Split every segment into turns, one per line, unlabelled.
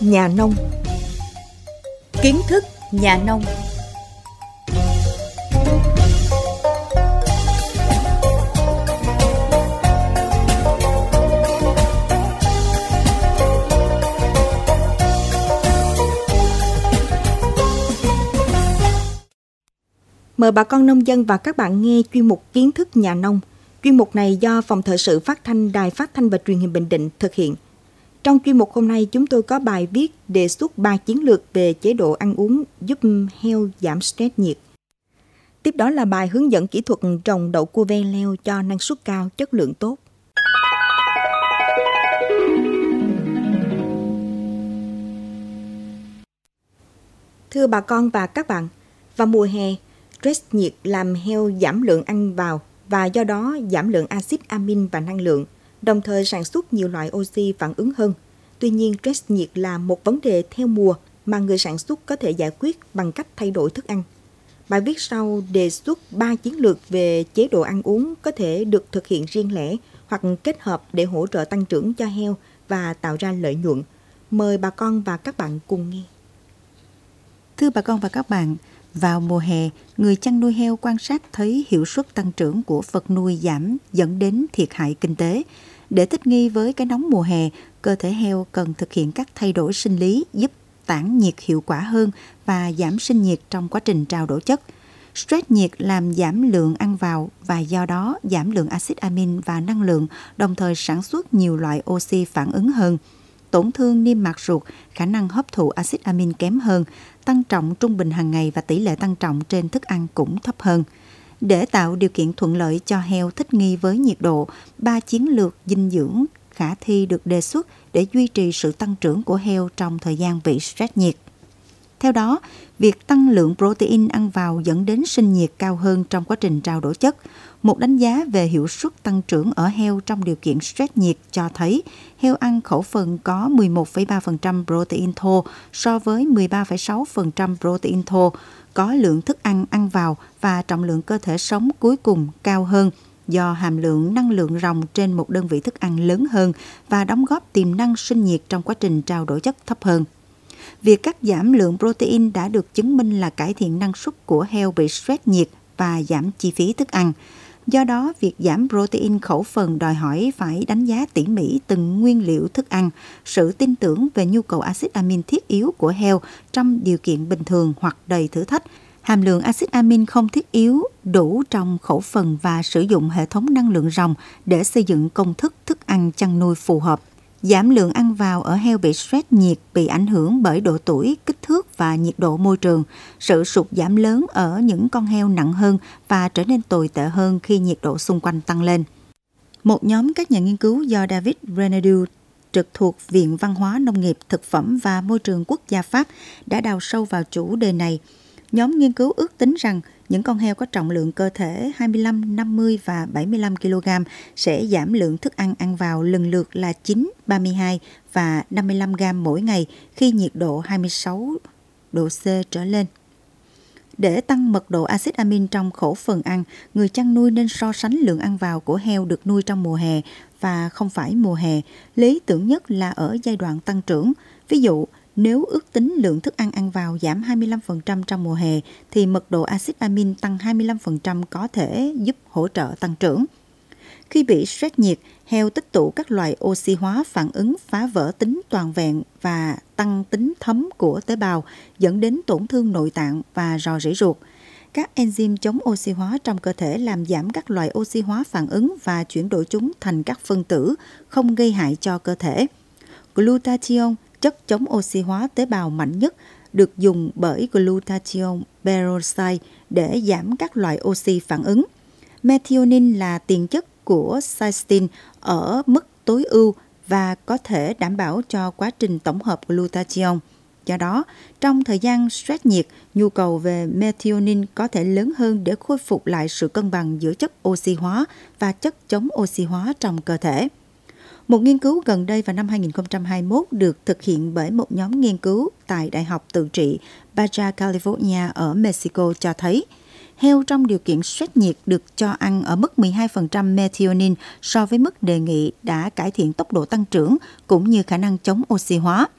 nhà nông.
Kiến thức nhà nông.
Mời bà con nông dân và các bạn nghe chuyên mục Kiến thức nhà nông. Chuyên mục này do Phòng Thời sự Phát thanh Đài Phát thanh và Truyền hình Bình Định thực hiện. Trong chuyên mục hôm nay, chúng tôi có bài viết đề xuất 3 chiến lược về chế độ ăn uống giúp heo giảm stress nhiệt. Tiếp đó là bài hướng dẫn kỹ thuật trồng đậu cua ve leo cho năng suất cao, chất lượng tốt. Thưa bà con và các bạn, vào mùa hè, stress nhiệt làm heo giảm lượng ăn vào và do đó giảm lượng axit amin và năng lượng, đồng thời sản xuất nhiều loại oxy phản ứng hơn. Tuy nhiên, stress nhiệt là một vấn đề theo mùa mà người sản xuất có thể giải quyết bằng cách thay đổi thức ăn. Bài viết sau đề xuất 3 chiến lược về chế độ ăn uống có thể được thực hiện riêng lẻ hoặc kết hợp để hỗ trợ tăng trưởng cho heo và tạo ra lợi nhuận. Mời bà con và các bạn cùng nghe.
Thưa bà con và các bạn, vào mùa hè, người chăn nuôi heo quan sát thấy hiệu suất tăng trưởng của vật nuôi giảm dẫn đến thiệt hại kinh tế. Để thích nghi với cái nóng mùa hè, cơ thể heo cần thực hiện các thay đổi sinh lý giúp tản nhiệt hiệu quả hơn và giảm sinh nhiệt trong quá trình trao đổi chất. Stress nhiệt làm giảm lượng ăn vào và do đó giảm lượng axit amin và năng lượng, đồng thời sản xuất nhiều loại oxy phản ứng hơn. Tổn thương niêm mạc ruột, khả năng hấp thụ axit amin kém hơn, tăng trọng trung bình hàng ngày và tỷ lệ tăng trọng trên thức ăn cũng thấp hơn. Để tạo điều kiện thuận lợi cho heo thích nghi với nhiệt độ, 3 chiến lược dinh dưỡng khả thi được đề xuất để duy trì sự tăng trưởng của heo trong thời gian bị stress nhiệt. Theo đó, việc tăng lượng protein ăn vào dẫn đến sinh nhiệt cao hơn trong quá trình trao đổi chất. Một đánh giá về hiệu suất tăng trưởng ở heo trong điều kiện stress nhiệt cho thấy heo ăn khẩu phần có 11,3% protein thô so với 13,6% protein thô, có lượng thức ăn ăn vào và trọng lượng cơ thể sống cuối cùng cao hơn do hàm lượng năng lượng ròng trên một đơn vị thức ăn lớn hơn và đóng góp tiềm năng sinh nhiệt trong quá trình trao đổi chất thấp hơn. Việc cắt giảm lượng protein đã được chứng minh là cải thiện năng suất của heo bị stress nhiệt và giảm chi phí thức ăn. Do đó, việc giảm protein khẩu phần đòi hỏi phải đánh giá tỉ mỉ từng nguyên liệu thức ăn, sự tin tưởng về nhu cầu axit amin thiết yếu của heo trong điều kiện bình thường hoặc đầy thử thách, hàm lượng axit amin không thiết yếu đủ trong khẩu phần và sử dụng hệ thống năng lượng ròng để xây dựng công thức thức ăn chăn nuôi phù hợp. Giảm lượng ăn vào ở heo bị stress nhiệt bị ảnh hưởng bởi độ tuổi, kích thước và nhiệt độ môi trường. Sự sụt giảm lớn ở những con heo nặng hơn và trở nên tồi tệ hơn khi nhiệt độ xung quanh tăng lên. Một nhóm các nhà nghiên cứu do David Renaudet trực thuộc Viện Văn hóa Nông nghiệp, Thực phẩm và Môi trường Quốc gia Pháp đã đào sâu vào chủ đề này. Nhóm nghiên cứu ước tính rằng những con heo có trọng lượng cơ thể 25, 50 và 75 kg sẽ giảm lượng thức ăn ăn vào lần lượt là 9, 32 và 55 g mỗi ngày khi nhiệt độ 26 độ C trở lên. Để tăng mật độ axit amin trong khẩu phần ăn, người chăn nuôi nên so sánh lượng ăn vào của heo được nuôi trong mùa hè và không phải mùa hè. Lý tưởng nhất là ở giai đoạn tăng trưởng. Ví dụ, nếu ước tính lượng thức ăn ăn vào giảm 25% trong mùa hè, thì mật độ axit amin tăng 25% có thể giúp hỗ trợ tăng trưởng. Khi bị stress nhiệt, heo tích tụ các loại oxy hóa phản ứng phá vỡ tính toàn vẹn và tăng tính thấm của tế bào, dẫn đến tổn thương nội tạng và rò rỉ ruột. Các enzyme chống oxy hóa trong cơ thể làm giảm các loại oxy hóa phản ứng và chuyển đổi chúng thành các phân tử không gây hại cho cơ thể. Glutathione, chất chống oxy hóa tế bào mạnh nhất, được dùng bởi glutathione peroxide để giảm các loại oxy phản ứng. Methionine là tiền chất của cysteine ở mức tối ưu và có thể đảm bảo cho quá trình tổng hợp glutathione. Do đó, trong thời gian stress nhiệt, nhu cầu về methionine có thể lớn hơn để khôi phục lại sự cân bằng giữa chất oxy hóa và chất chống oxy hóa trong cơ thể. Một nghiên cứu gần đây vào năm 2021 được thực hiện bởi một nhóm nghiên cứu tại Đại học Tự trị Baja California ở Mexico cho thấy heo trong điều kiện stress nhiệt được cho ăn ở mức 12% methionine so với mức đề nghị đã cải thiện tốc độ tăng trưởng cũng như khả năng chống oxy hóa.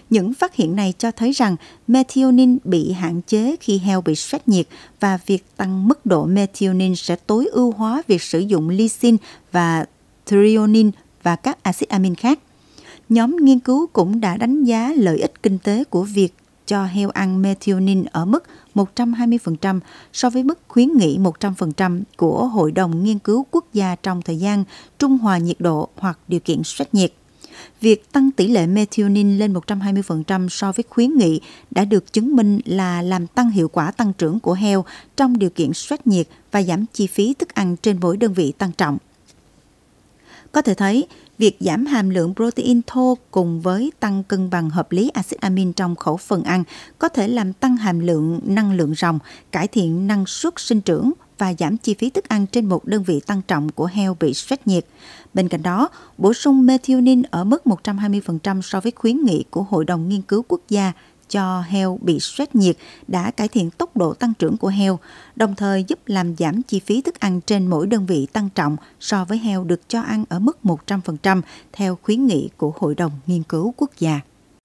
Những phát hiện này cho thấy rằng methionine bị hạn chế khi heo bị stress nhiệt và việc tăng mức độ methionine sẽ tối ưu hóa việc sử dụng lysine và threonine và các axit amin khác. Nhóm nghiên cứu cũng đã đánh giá lợi ích kinh tế của việc cho heo ăn methionine ở mức 120% so với mức khuyến nghị 100% của Hội đồng Nghiên cứu Quốc gia trong thời gian trung hòa nhiệt độ hoặc điều kiện stress nhiệt. Việc tăng tỷ lệ methionine lên 120% so với khuyến nghị đã được chứng minh là làm tăng hiệu quả tăng trưởng của heo trong điều kiện stress nhiệt và giảm chi phí thức ăn trên mỗi đơn vị tăng trọng. Có thể thấy, việc giảm hàm lượng protein thô cùng với tăng cân bằng hợp lý axit amin trong khẩu phần ăn có thể làm tăng hàm lượng năng lượng ròng, cải thiện năng suất sinh trưởng và giảm chi phí thức ăn trên một đơn vị tăng trọng của heo bị stress nhiệt. Bên cạnh đó, bổ sung methionine ở mức 120% so với khuyến nghị của Hội đồng Nghiên cứu Quốc gia cho heo bị stress nhiệt đã cải thiện tốc độ tăng trưởng của heo, đồng thời giúp làm giảm chi phí thức ăn trên mỗi đơn vị tăng trọng so với heo được cho ăn ở mức 100% theo khuyến nghị của Hội đồng Nghiên cứu Quốc gia.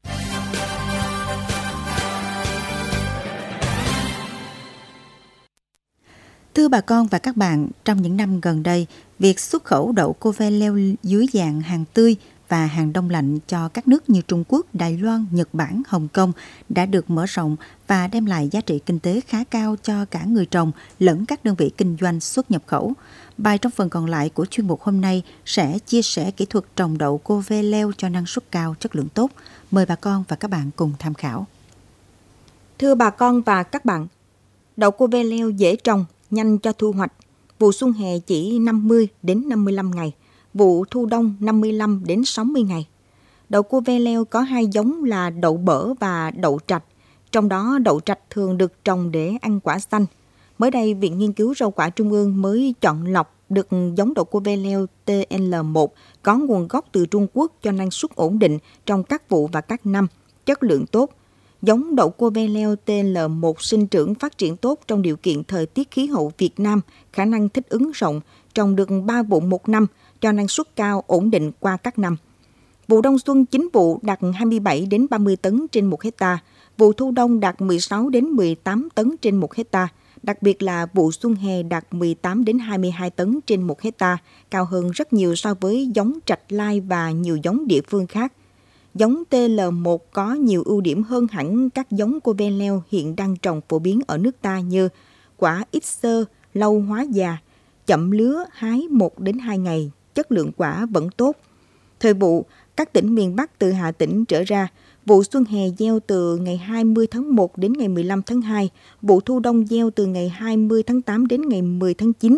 Thưa bà con và các bạn, trong những năm gần đây, việc xuất khẩu đậu cô ve leo dưới dạng hàng tươi và hàng đông lạnh cho các nước như Trung Quốc, Đài Loan, Nhật Bản, Hồng Kông đã được mở rộng và đem lại giá trị kinh tế khá cao cho cả người trồng lẫn các đơn vị kinh doanh xuất nhập khẩu. Bài trong phần còn lại của chuyên mục hôm nay sẽ chia sẻ kỹ thuật trồng đậu cô ve leo cho năng suất cao, chất lượng tốt. Mời bà con và các bạn cùng tham khảo.
Thưa bà con và các bạn, đậu cô ve leo dễ trồng, nhanh cho thu hoạch. Vụ xuân hè chỉ 50 đến 55 ngày, vụ thu đông 55 đến 60 ngày. Đậu cô ve leo có hai giống là đậu bở và đậu trạch. Trong đó đậu trạch thường được trồng để ăn quả xanh. Mới đây, Viện Nghiên cứu Rau quả Trung ương mới chọn lọc được giống đậu cô ve leo TL1 có nguồn gốc từ Trung Quốc cho năng suất ổn định trong các vụ và các năm, chất lượng tốt. Giống đậu cô ve leo TL1 sinh trưởng phát triển tốt trong điều kiện thời tiết khí hậu Việt Nam, khả năng thích ứng rộng, trồng được 3 vụ một năm, cho năng suất cao ổn định qua các năm. Vụ đông xuân 9 vụ đạt 27 đến 30 tấn trên 1 hectare, vụ thu đông đạt 16 đến 18 tấn trên 1 hectare, đặc biệt là vụ xuân hè đạt 18 đến 22 tấn trên 1 hectare, cao hơn rất nhiều so với giống trạch lai và nhiều giống địa phương khác. Giống TL1 có nhiều ưu điểm hơn hẳn các giống cô ve leo hiện đang trồng phổ biến ở nước ta như quả ít xơ, lâu hóa già, chậm lứa hái 1 đến 2 ngày, chất lượng quả vẫn tốt. Thời vụ, các tỉnh miền Bắc từ Hà Tĩnh trở ra, vụ xuân hè gieo từ ngày 20 tháng 1 đến ngày 15 tháng 2, vụ thu đông gieo từ ngày 20 tháng 8 đến ngày 10 tháng 9.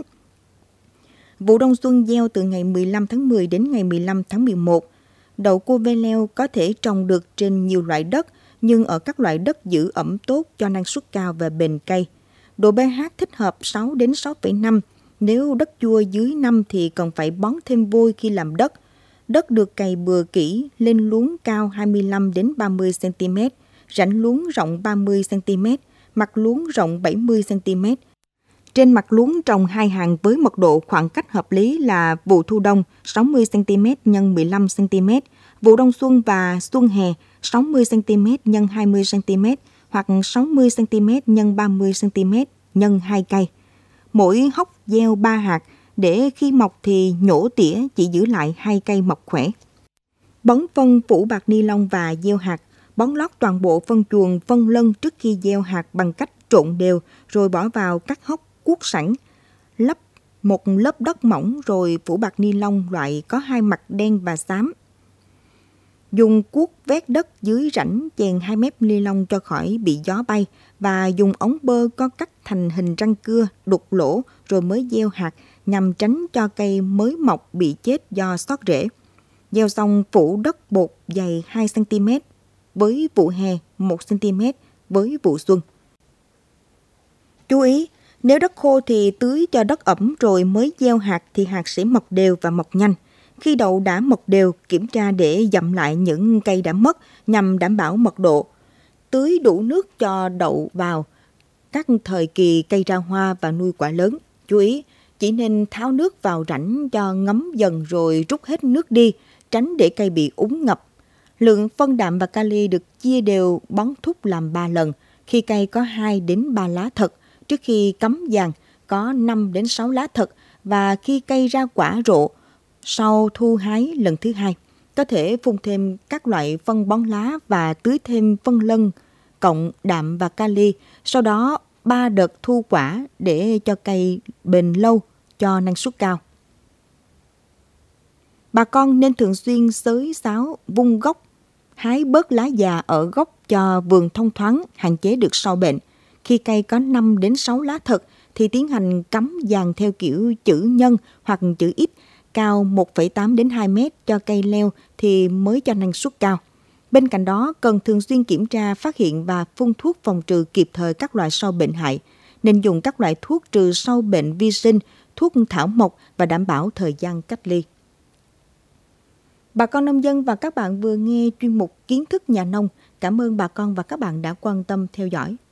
Vụ đông xuân gieo từ ngày 15 tháng 10 đến ngày 15 tháng 11. Đậu cô ve leo có thể trồng được trên nhiều loại đất, nhưng ở các loại đất giữ ẩm tốt cho năng suất cao và bền cây. Độ pH thích hợp 6 đến 6,5. Nếu đất chua dưới 5 thì cần phải bón thêm vôi khi làm đất. Đất được cày bừa kỹ, lên luống cao 25 đến 30 cm, rãnh luống rộng 30 cm, mặt luống rộng 70 cm. Trên mặt luống trồng 2 hàng với mật độ khoảng cách hợp lý là vụ thu đông 60 cm x 15 cm, vụ đông xuân và xuân hè 60 cm x 20 cm hoặc 60 cm x 30 cm x 2 cây. Mỗi hốc gieo 3 hạt để khi mọc thì nhổ tỉa chỉ giữ lại 2 cây mọc khỏe. Bón phân phủ bạt ni lông và gieo hạt, bón lót toàn bộ phân chuồng, phân lân trước khi gieo hạt bằng cách trộn đều rồi bỏ vào các hốc cuốc sẵn. Lấp một lớp đất mỏng rồi phủ bạt ni lông loại có 2 mặt đen và xám. Dùng cuốc vét đất dưới rãnh chèn 2 mép ni lông cho khỏi bị gió bay và dùng ống bơ có cắt thành hình răng cưa đục lỗ rồi mới gieo hạt nhằm tránh cho cây mới mọc bị chết do xót rễ. Gieo xong phủ đất bột dày 2 cm với vụ hè, 1 cm với vụ xuân. Chú ý, nếu đất khô thì tưới cho đất ẩm rồi mới gieo hạt thì hạt sẽ mọc đều và mọc nhanh. Khi đậu đã mọc đều, kiểm tra để dặm lại những cây đã mất nhằm đảm bảo mật độ. Tưới đủ nước cho đậu vào các thời kỳ cây ra hoa và nuôi quả lớn. Chú ý, chỉ nên tháo nước vào rãnh cho ngấm dần rồi rút hết nước đi, tránh để cây bị úng ngập. Lượng phân đạm và kali được chia đều bón thúc làm 3 lần. Khi cây có 2 đến 3 lá thật, trước khi cắm giàn có 5 đến 6 lá thật và khi cây ra quả rộ sau thu hái lần thứ 2. Có thể phun thêm các loại phân bón lá và tưới thêm phân lân cộng đạm và kali, sau đó 3 đợt thu quả để cho cây bền lâu, cho năng suất cao. Bà con nên thường xuyên xới xáo, vung gốc, hái bớt lá già ở gốc cho vườn thông thoáng, hạn chế được sâu bệnh. Khi cây có 5 đến 6 lá thật thì tiến hành cắm giàn theo kiểu chữ nhân hoặc chữ X, cao 1,8 đến 2 mét cho cây leo thì mới cho năng suất cao. Bên cạnh đó, cần thường xuyên kiểm tra, phát hiện và phun thuốc phòng trừ kịp thời các loại sâu bệnh hại. Nên dùng các loại thuốc trừ sâu bệnh vi sinh, thuốc thảo mộc và đảm bảo thời gian cách ly. Bà con nông dân và các bạn vừa nghe chuyên mục Kiến thức nhà nông. Cảm ơn bà con và các bạn đã quan tâm theo dõi.